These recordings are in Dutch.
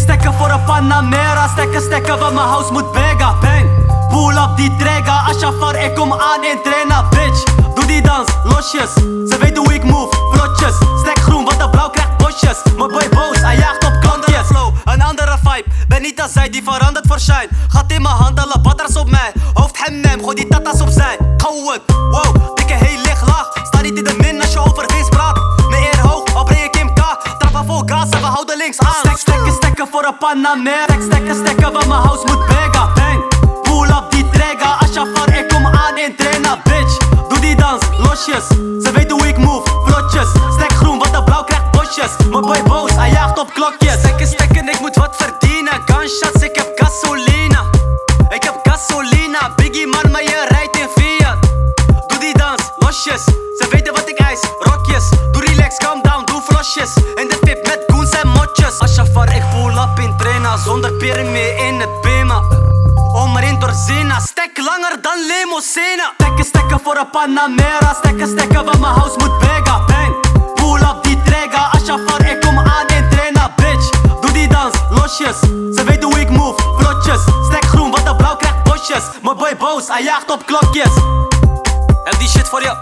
stekken voor een Panamera. Stekken want mijn house moet bega. Bang, pull up die trigger. Ashafar, ik kom aan in trainen, bitch. Doe die dans, losjes. Ze weet hoe ik move, vlotjes. Stek groen, want de blauw krijgt bosjes. Mijn boy boos, hij jaagt op klantjes. Flow, een andere vibe. Ben niet als zij, die verandert voor shine. Gaat in mijn hand, alle batters op mij. Hoofd hemnem, gooi die tatas opzij. Gauw het, wow, dikke heel licht laag. Sta niet in de min als je over vis praat. Mijn eer hoog, al breng ik Kim K. Trappen vol gas en we houden links aan. Stekken voor een Panamera. Stekken want mijn house moet bega. Bang, pull up die trigger. Ashafar, ik kom aan in trainen, bitch. Doe die dans, losjes. Ze weet hoe ik move, vlotjes. Stek groen, want de blauw krijgt bosjes. Mijn boy boos, hij jaagt op klokjes. Stekken, ik moet wat verdienen. Gunshots, ik heb gasolina. Ik heb gasolina. Biggie man, maar je rijdt in Fiat. Doe die dans, losjes. Ze weten wat ik eis, rokjes. Doe relax, calm down, doe flosjes. In de pip met goons en motjes. Ashafar, ik pull up in trainen. Zonder peren meer in het bema. Om erin doorzena. Stek langer dan limousine. Stekken voor een Panamera. Stekken want mijn house moet bega. Bang, pull up die trigger. Ashafar, ik kom aan in trainen, bitch. Doe die dans, losjes. Ze weet hoe ik move, vlotjes. Stek groen, want de blauw krijgt bosjes. Mijn boy boos, hij jaagt op klokjes. Heb die shit voor je.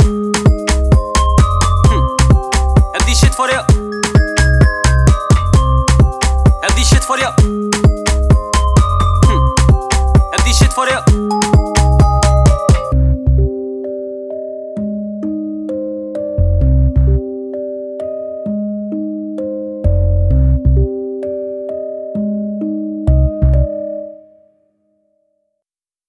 Heb die shit voor je. Heb die shit voor je.